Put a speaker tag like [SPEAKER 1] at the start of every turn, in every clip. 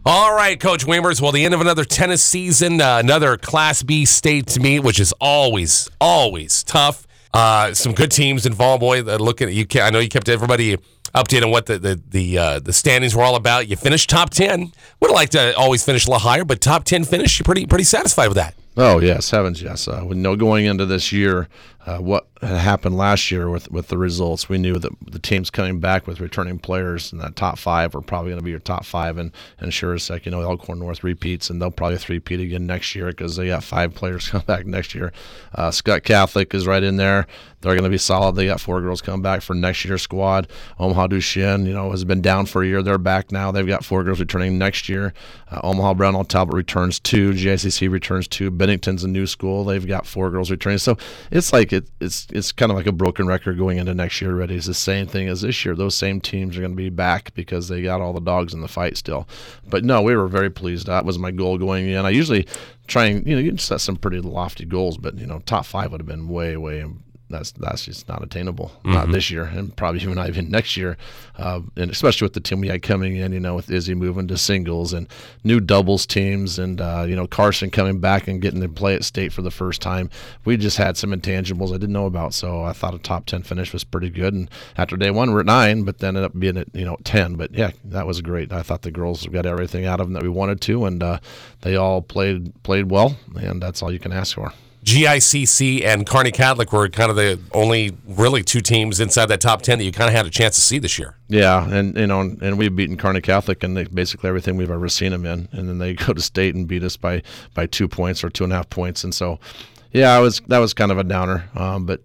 [SPEAKER 1] All right, Coach Weimers. Well, the end of another tennis season, another Class B state to meet, which is always tough. Some good teams involved. Boy, looking at you, I know you kept everybody updated on what the standings were all about. You finished top 10. Would have liked to always finish a little higher, but top 10 finish. You're pretty satisfied with that.
[SPEAKER 2] Oh yes, heavens yes. We know going into this year what had happened last year with the results. We knew that the teams coming back with returning players in that top 5 were probably going to be your top 5, and sure as heck, Elkhorn North repeats, and they'll probably three-peat again next year because they got 5 players come back next year. Scott Catholic is right in there. They're going to be solid. They got 4 girls coming back for next year's squad. Omaha Duchesne, has been down for a year. They're back now. They've got 4 girls returning next year. Omaha Brownell Talbot returns 2. GICC returns 2. Bennington's a new school. They've got 4 girls returning. So it's like it's kind of like a broken record going into next year already. It's the same thing as this year. Those same teams are going to be back because they got all the dogs in the fight still. But no, we were very pleased. That was my goal going in. I usually try and you can set some pretty lofty goals, but top 5 would have been way that's just not attainable. Not this year, and probably even not even next year. And especially with the team we had coming in, with Izzy moving to singles and new doubles teams, and Carson coming back and getting to play at state for the first time. We just had some intangibles I didn't know about, so I thought a top 10 finish was pretty good. And after day 1, we're at 9, but then ended up being at 10. But yeah, that was great. I thought the girls got everything out of them that we wanted to, and they all played well, and that's all you can ask for.
[SPEAKER 1] GICC and Kearney Catholic were kind of the only really 2 teams inside that top 10 that you kind of had a chance to see this year.
[SPEAKER 2] Yeah, and we've beaten Kearney Catholic in basically everything we've ever seen them in, and then they go to state and beat us by 2 points or 2.5 points, and so yeah, that was kind of a downer. But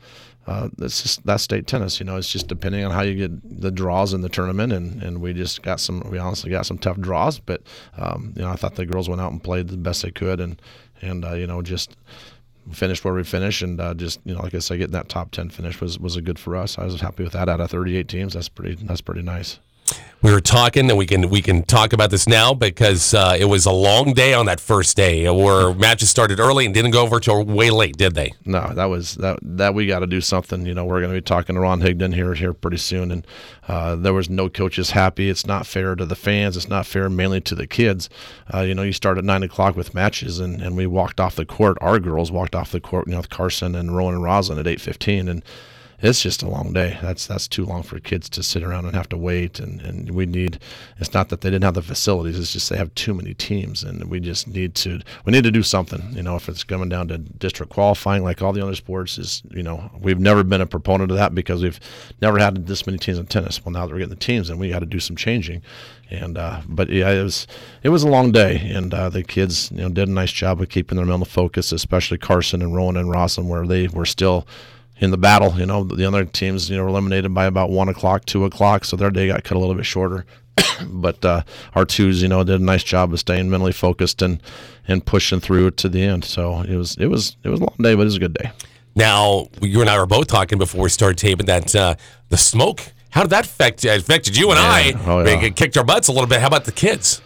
[SPEAKER 2] that's state tennis. It's just depending on how you get the draws in the tournament, and we honestly got some tough draws, but I thought the girls went out and played the best they could, and just finished where we finished, and like I said, getting that top 10 finish was a good for us. I was happy with that out of 38 teams. That's pretty nice.
[SPEAKER 1] We were talking, and we can talk about this now because it was a long day on that first day where matches started early and didn't go over till way late, did they?
[SPEAKER 2] No, that we got to do something. We're going to be talking to Ron Higdon here pretty soon, and there was no coaches happy. It's not fair to the fans. It's not fair mainly to the kids. You start at 9 o'clock with matches, and we walked off the court. Our girls walked off the court, with Carson and Rowan and Roslyn at 8:15, and it's just a long day. That's too long for kids to sit around and have to wait. And it's not that they didn't have the facilities. It's just they have too many teams, and we just need to do something. If it's coming down to district qualifying like all the other sports, we've never been a proponent of that because we've never had this many teams in tennis. Well, now that we're getting the teams, and we got to do some changing. And but yeah, it was a long day, and the kids did a nice job of keeping their mental focus, especially Carson and Rowan and Roslyn, where they were still in the battle. The other teams, were eliminated by about 1 o'clock, 2 o'clock, so their day got cut a little bit shorter. But our 2s, did a nice job of staying mentally focused and pushing through to the end. So it was a long day, but it was a good day.
[SPEAKER 1] Now, you and I were both talking before we started taping that the smoke, how did that affected you and I?
[SPEAKER 2] Oh, yeah.
[SPEAKER 1] It kicked our butts a little bit. How about the kids?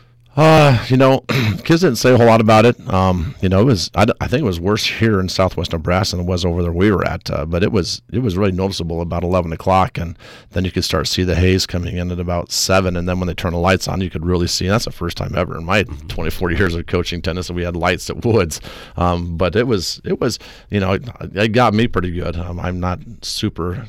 [SPEAKER 2] Kids didn't say a whole lot about it. It was, I think it was worse here in southwest Nebraska than it was over there we were at. But it was really noticeable about 11 o'clock, and then you could start to see the haze coming in at about 7, and then when they turn the lights on, you could really see. And that's the first time ever in my 24 years of coaching tennis that we had lights at Woods. But it was, it got me pretty good. I'm not super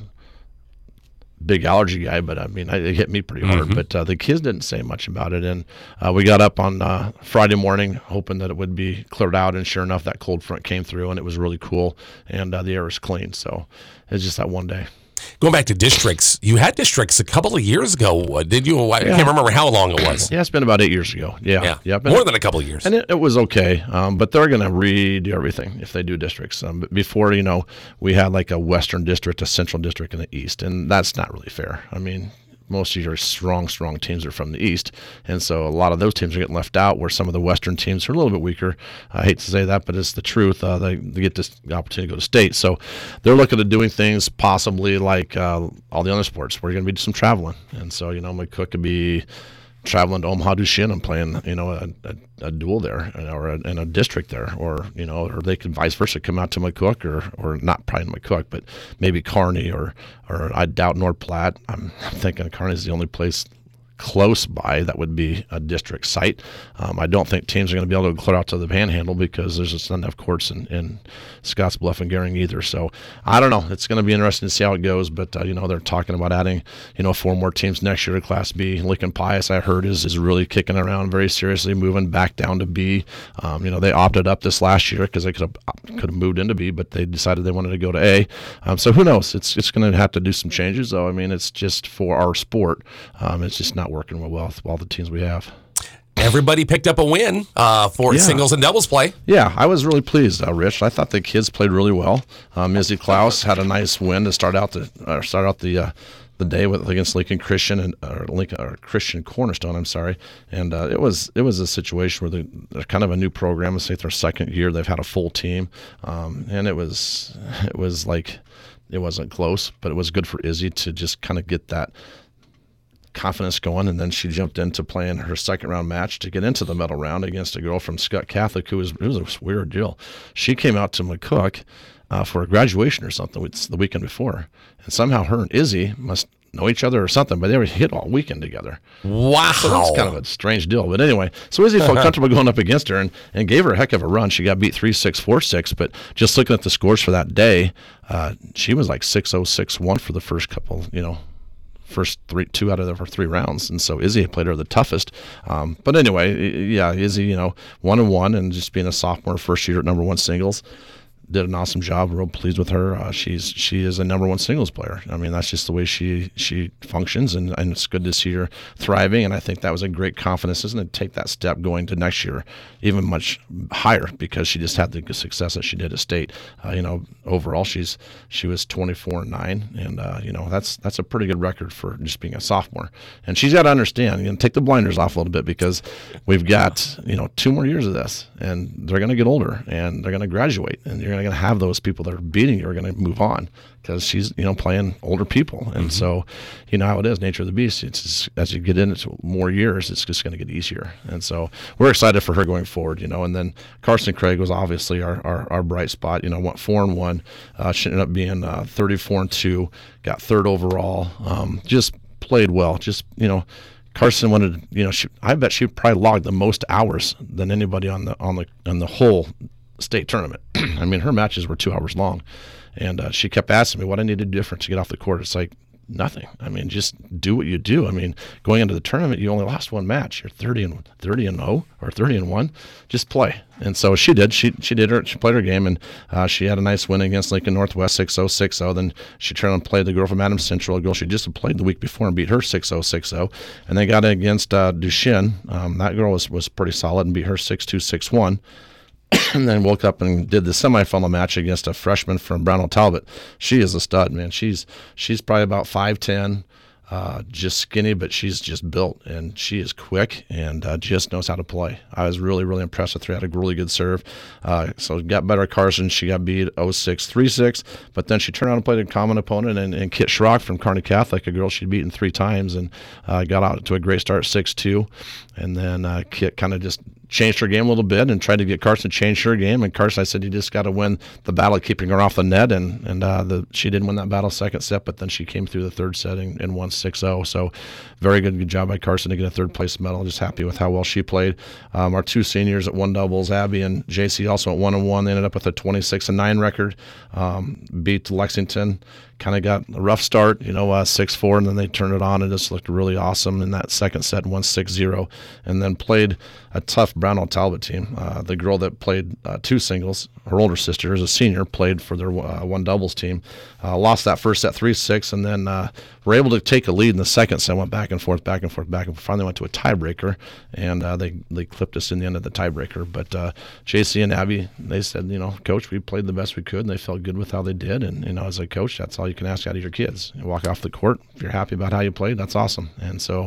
[SPEAKER 2] big allergy guy, but it hit me pretty hard. But the kids didn't say much about it, and we got up on Friday morning hoping that it would be cleared out, and sure enough, that cold front came through, and it was really cool, and the air was clean. So it's just that one day.
[SPEAKER 1] Going back to districts, you had districts a couple of years ago, did you? I can't remember how long it was.
[SPEAKER 2] Yeah, it's been about 8 years ago. Yeah.
[SPEAKER 1] More than a couple of years.
[SPEAKER 2] And it was okay, but they're going to redo everything if they do districts. But before, we had like a western district, a central district, and the east, and that's not really fair. Most of your strong teams are from the east, and so a lot of those teams are getting left out, where some of the western teams are a little bit weaker. I hate to say that, but it's the truth. They get this opportunity to go to state, so they're looking at doing things possibly like all the other sports. We're going to be some traveling, and so McCook could be traveling to Omaha Duchesne and playing a duel there, or in a district there, or they can vice versa come out to McCook, or not probably McCook, but maybe Kearney, or I doubt North Platte. I'm thinking Kearney's the only place close by that would be a district site. I don't think teams are going to be able to clear out to the Panhandle because there's just not enough courts in Scottsbluff and Gering either. So I don't know. It's going to be interesting to see how it goes. But they're talking about adding 4 more teams next year to Class B. Lincoln Pius, I heard, is really kicking around very seriously, moving back down to B. They opted up this last year because they could have moved into B, but they decided they wanted to go to A. So who knows? It's going to have to do some changes, though. I mean, it's just for our sport. It's just not working well with all the teams we have.
[SPEAKER 1] Everybody picked up a win for singles and doubles play.
[SPEAKER 2] Yeah, I was really pleased, Rich. I thought the kids played really well. Izzy Klaus had a nice win to start out the day against Lincoln Christian or Christian Cornerstone. I'm sorry, and it was a situation where they're kind of a new program. Let's say their second year, they've had a full team, and it was like it wasn't close, but it was good for Izzy to just kind of get that confidence going, and then she jumped into playing her second round match to get into the medal round against a girl from Scott Catholic it was a weird deal. She came out to McCook for a graduation or something the weekend before, and somehow her and Izzy must know each other or something, but they were hit all weekend together.
[SPEAKER 1] Wow.
[SPEAKER 2] So that's kind of a strange deal. But anyway, so Izzy felt comfortable going up against her and gave her a heck of a run. She got beat 3-6, 4-6, but just looking at the scores for that day, she was like 6-0, 6-1 for the first couple, first two out of her 3 rounds, and so Izzy played her the toughest. But anyway, Izzy, 1-1, and just being a sophomore, first year at number 1 singles, did an awesome job. Real pleased with her. She is a number 1 singles player. I mean, that's just the way she functions, and it's good to see her thriving. And I think that was a great confidence, isn't it? Take that step going to next year, even much higher, because she just had the success that she did at state. Overall, she was 24-9, and that's a pretty good record for just being a sophomore. And she's got to understand, take the blinders off a little bit, because we've got 2 more years of this, and they're going to get older, and they're going to graduate, and you're going to have those people that are beating you are going to move on, because she's playing older people, and so how it is, nature of the beast. It's just, as you get into more years, it's just going to get easier, and so we're excited for her going forward. And then Carson Craig was obviously our bright spot. Went 4-1. She ended up being 34-2, got 3rd overall. Just played well. Just Carson wanted. I bet she probably logged the most hours than anybody on the whole state tournament. I mean, her matches were 2 hours long, and she kept asking me what I needed to do different to get off the court. It's like nothing. I mean, just do what you do. I mean, going into the tournament, you only lost 1 match. You're 30-0 or 30-1. Just play. And so she did. She played her game, and she had a nice win against Lincoln Northwest 6-0, 6-0. Then she turned and played the girl from Adams Central, a girl she just played the week before, and beat her 6-0, 6-0. And then got against Duchesne. That girl was pretty solid and beat her 6-2, 6-1. And then woke up and did the semifinal match against a freshman from Brownell Talbot. She is a stud, man. She's probably about 5'10", just skinny, but she's just built, and she is quick and just knows how to play. I was really, really impressed with her. Had a really good serve. So got better at Carson. She got beat 0-6, 3-6, but then she turned around and played a common opponent, and Kit Schrock from Kearney Catholic, a girl she'd beaten 3 times, and got out to a great start, 6-2. And then Kit kind of just changed her game a little bit and tried to get Carson to change her game. And Carson, I said, you just got to win the battle of keeping her off the net. And she didn't win that battle second set, but then she came through the third set and won 6-0. So very good job by Carson to get a 3rd place medal. Just happy with how well she played. Our 2 seniors at 1 doubles, Abby and JC, also at 1-1. They ended up with a 26-9 record. Beat Lexington. Kind of got a rough start, 6-4, and then they turned it on and just looked really awesome in that second set and won 6-0, and then played a tough Brownell Talbot team. The girl that played 2 singles, her older sister is a senior, played for their 1 doubles team. Lost that first set 3-6, and then were able to take a lead in the second set, went back and forth, finally went to a tiebreaker, and they clipped us in the end of the tiebreaker. But JC and Abby, they said, Coach, we played the best we could, and they felt good with how they did. And, as a coach, that's all you can ask out of your kids. You walk off the court, if you're happy about how you played, that's awesome. And so,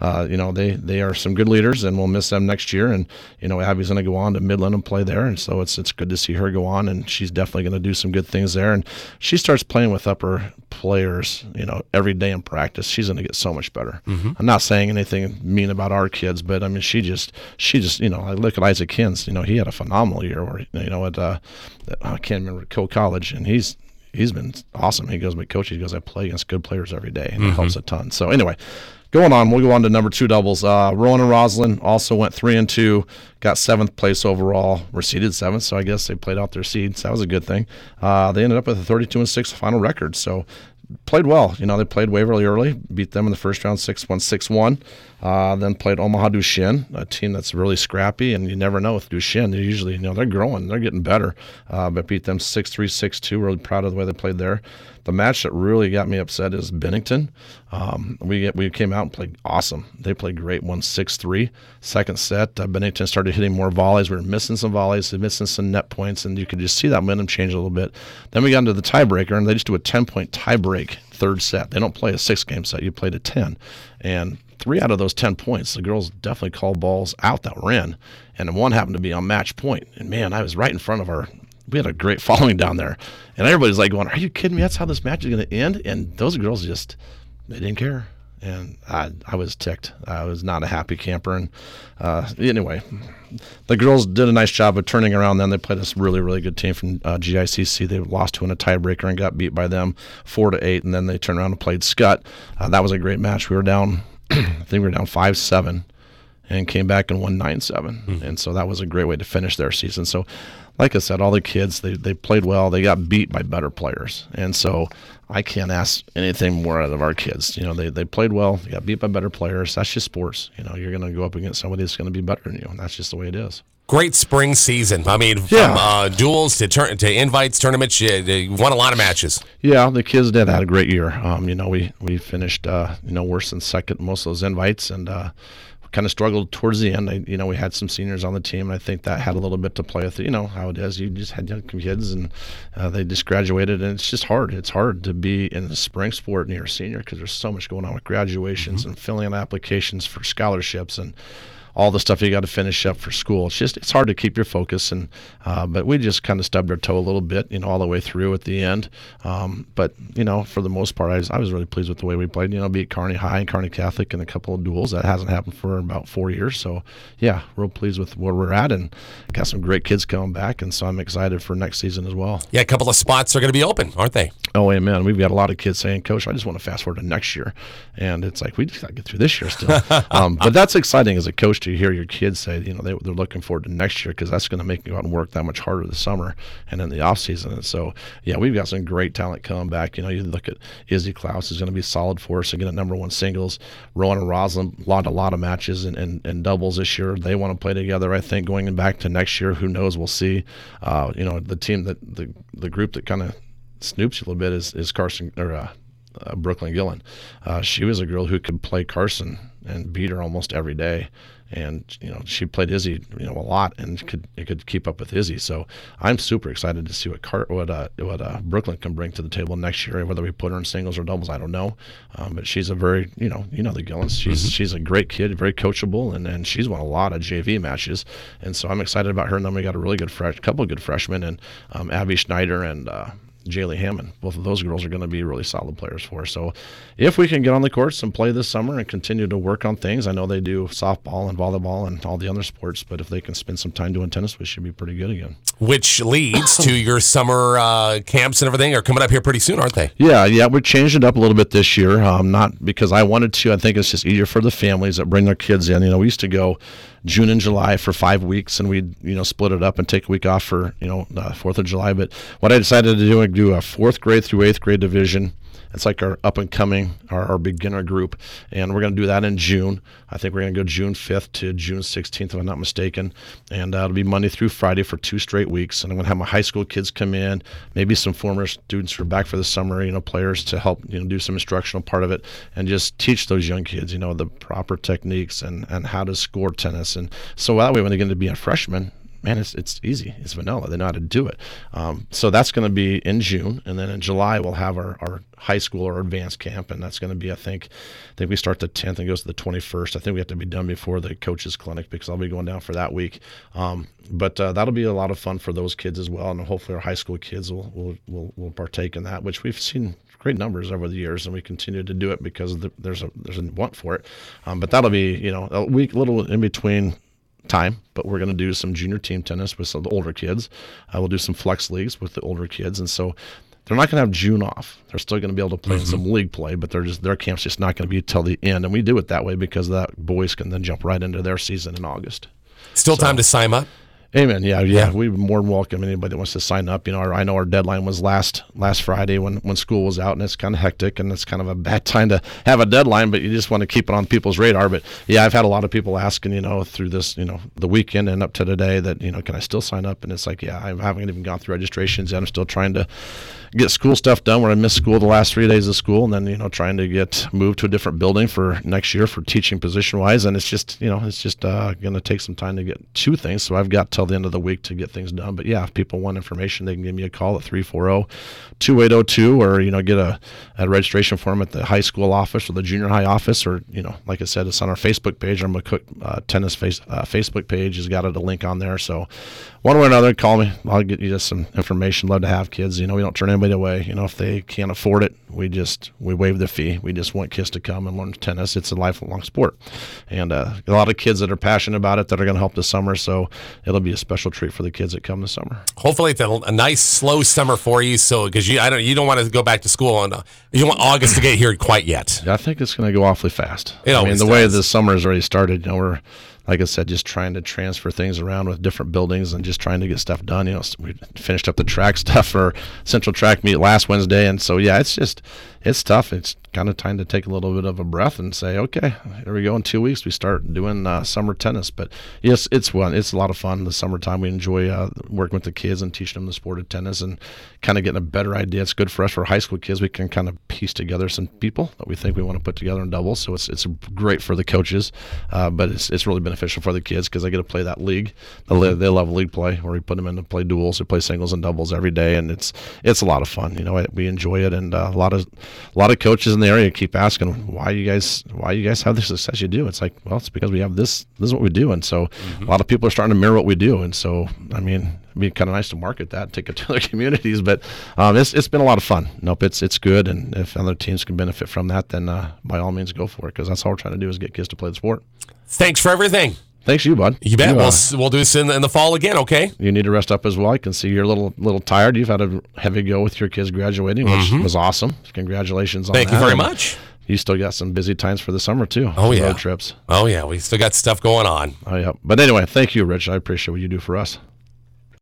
[SPEAKER 2] they are some good leaders, and we'll miss them next year. And, Abby's going to go on to Midland and play there, and so it's good to see her go on, and she's definitely going to do some good things there. And she starts playing with upper players, every day in practice. She's going to get so much better. Mm-hmm. I'm not saying anything mean about our kids, but I mean, she just, I look at Isaac Hins, he had a phenomenal year where, I can't remember, Coe College, and he's been awesome. He goes, but Coach, I play against good players every day, and it helps a ton. So anyway, Going on, we'll go on to number 2 doubles. Rowan and Roslyn also went 3-2, got 7th place overall. Were seeded 7th, so I guess they played out their seeds. That was a good thing. They ended up with a 32-6 final record, so played well. They played Waverly early, beat them in the first round 6-1, 6-1. Then played Omaha Duchesne, a team that's really scrappy, and you never know with Duchesne. They usually, they're growing, they're getting better. But beat them 6-3, 6-2. Really proud of the way they played there. The match that really got me upset is Bennington. We came out and played awesome. They played great, won 6-3. Second set, Bennington started hitting more volleys. We were missing some volleys, missing some net points, and you could just see that momentum change a little bit. Then we got into the tiebreaker, and they just do a 10-point tiebreak third set. They don't play a 6-game set. You played a 10. And 3 out of those 10 points, the girls definitely called balls out that were in, and one happened to be on match point. And, man, I was right in front of we had a great following down there. And everybody's like going, are you kidding me? That's how this match is going to end? And those girls just, they didn't care. And I was ticked. I was not a happy camper. And anyway, the girls did a nice job of turning around then. They played this really, really good team from GICC. They lost to in a tiebreaker and got beat by them 4-8. And then they turned around and played Scott. That was a great match. We were down, I think we were down 5-7 and came back and won 9-7. And so that was a great way to finish their season. So, like I said, all the kids, they played well. They got beat by better players. And so I can't ask anything more out of our kids. They played well. They got beat by better players. That's just sports. You're going to go up against somebody that's going to be better than you, and that's just the way it is.
[SPEAKER 1] Great spring season. I mean, from duels to invites, tournaments, you won a lot of matches.
[SPEAKER 2] Yeah, the kids did had a great year. We finished worse than second most of those invites, and kind of struggled towards the end. We had some seniors on the team, and I think that had a little bit to play with it. How it is. You just had young kids, and they just graduated, and it's just hard. It's hard to be in the spring sport and you're a senior because there's so much going on with graduations and filling out applications for scholarships and all the stuff you got to finish up for school. It's hard to keep your focus, and but we just kind of stubbed our toe a little bit, all the way through at the end. But for the most part, I was really pleased with the way we played. Beat Kearney High and Kearney Catholic in a couple of duels. That hasn't happened for about 4 years. So yeah, real pleased with where we're at, and got some great kids coming back, and so I'm excited for next season as well.
[SPEAKER 1] Yeah, a couple of spots are going to be open, aren't they?
[SPEAKER 2] Oh, amen. We've got a lot of kids saying, Coach, I just want to fast forward to next year. And it's like, we just got to get through this year still. But that's exciting as a coach to hear your kids say, they're looking forward to next year, because that's going to make you go out and work that much harder this summer and in the off season. And so, yeah, we've got some great talent coming back. You look at Izzy Klaus is going to be solid for us again at number 1 singles. Rowan and Roslyn, a lot of matches and doubles this year. They want to play together, I think, going back to next year. Who knows? We'll see. The team the group that kind of snoops a little bit is Carson or Brooklyn Gillen. She was a girl who could play Carson and beat her almost every day, and she played Izzy a lot and could keep up with Izzy. So I'm super excited to see what Brooklyn can bring to the table next year. Whether we put her in singles or doubles, I don't know. But she's a very the Gillens. She's a great kid, very coachable, and she's won a lot of JV matches. And so I'm excited about her. And then we got a really good couple of good freshmen, and Abby Schneider and Jaylee Hammond. Both of those girls are going to be really solid players for us. So if we can get on the courts and play this summer and continue to work on things, I know they do softball and volleyball and all the other sports, but if they can spend some time doing tennis, we should be pretty good again.
[SPEAKER 1] Which leads to your summer camps and everything are coming up here pretty soon, aren't they?
[SPEAKER 2] Yeah, we changed it up a little bit this year. Not because I wanted to. I think it's just easier for the families that bring their kids in. We used to go June and July for 5 weeks, and we'd split it up and take a week off for the 4th of July. But what I decided to do, I'd do a 4th grade through 8th grade division. It's like our up and coming, our beginner group, and we're going to do that in June. I think we're going to go June 5th to June 16th, if I'm not mistaken, and it'll be Monday through Friday for 2 straight weeks. And I'm going to have my high school kids come in, maybe some former students who are back for the summer, players to help do some instructional part of it, and just teach those young kids, the proper techniques and how to score tennis. And so that way, when they're going to be a freshman, man, it's easy. It's vanilla. They know how to do it. So that's going to be in June, and then in July we'll have our high school or advanced camp, and that's going to be I think we start the 10th and goes to the 21st. I think we have to be done before the coaches clinic because I'll be going down for that week. But that'll be a lot of fun for those kids as well, and hopefully our high school kids will partake in that, which we've seen great numbers over the years, and we continue to do it because there's a want for it. But that'll be a week, little in between time, but we're going to do some junior team tennis with some of the older kids. We'll do some flex leagues with the older kids, and so they're not going to have June off. They're still going to be able to play in some league play, but their camp's just not going to be till the end. And we do it that way because that boys can then jump right into their season in August.
[SPEAKER 1] Still time to sign up.
[SPEAKER 2] Amen. Yeah. We're more than welcome anybody that wants to sign up. I know our deadline was last Friday when school was out, and it's kind of hectic, and it's kind of a bad time to have a deadline, but you just want to keep it on people's radar. But yeah, I've had a lot of people asking, through this, the weekend and up to today that, can I still sign up? And it's like, yeah, I haven't even gone through registrations yet. I'm still trying to get school stuff done where I missed school the last 3 days of school, and then, trying to get moved to a different building for next year for teaching position wise. And it's just, going to take some time to get to things. So I've got till the end of the week to get things done. But yeah, if people want information, they can give me a call at 340-2802 or, get a registration form at the high school office or the junior high office, or, like I said, it's on our Facebook page. Our McCook Tennis Facebook page has got a link on there. So one way or another, call me. I'll get you just some information. Love to have kids. We don't turn anybody away. If they can't afford it, we waive the fee. We just want kids to come and learn tennis. It's a lifelong sport. And a lot of kids that are passionate about it that are going to help this summer. So it'll be a special treat for the kids that come this summer.
[SPEAKER 1] Hopefully it's a nice, slow summer for you. So because you don't want to go back to school on you don't want August to get here quite yet.
[SPEAKER 2] I think it's going to go awfully fast.
[SPEAKER 1] The
[SPEAKER 2] way the summer has already started, we're, like I said, just trying to transfer things around with different buildings and just trying to get stuff done. We finished up the track stuff for Central Track Meet last Wednesday. And so, yeah, it's tough. It's kind of time to take a little bit of a breath and say, okay, here we go. In 2 weeks, we start doing summer tennis. But yes, it's fun. It's a lot of fun. The summertime, we enjoy working with the kids and teaching them the sport of tennis and kind of getting a better idea. It's good for us, for high school kids. We can kind of piece together some people that we think we want to put together in doubles. So it's great for the coaches, but it's really beneficial for the kids because they get to play that league. They love league play, where we put them in to play duels. We play singles and doubles every day, and it's a lot of fun. We enjoy it, and a lot of coaches in the area keep asking, why you guys have the success you do. It's like, well, it's because we have this is what we do. And so a lot of people are starting to mirror what we do. And so, it'd be kind of nice to market that, take it to other communities, but it's been a lot of fun. Nope, it's good. And if other teams can benefit from that, then by all means go for it, because that's all we're trying to do is get kids to play the sport.
[SPEAKER 1] Thanks for everything.
[SPEAKER 2] Thanks you, bud.
[SPEAKER 1] You bet. We'll do this in the fall again, okay?
[SPEAKER 2] You need to rest up as well. I can see you're a little tired. You've had a heavy go with your kids graduating, which was awesome. Congratulations on that.
[SPEAKER 1] Thank you very much.
[SPEAKER 2] You still got some busy times for the summer, too.
[SPEAKER 1] Oh, yeah.
[SPEAKER 2] Road trips.
[SPEAKER 1] Oh, yeah. We still got stuff going on.
[SPEAKER 2] Oh, yeah. But anyway, thank you, Rich. I appreciate what you do for us.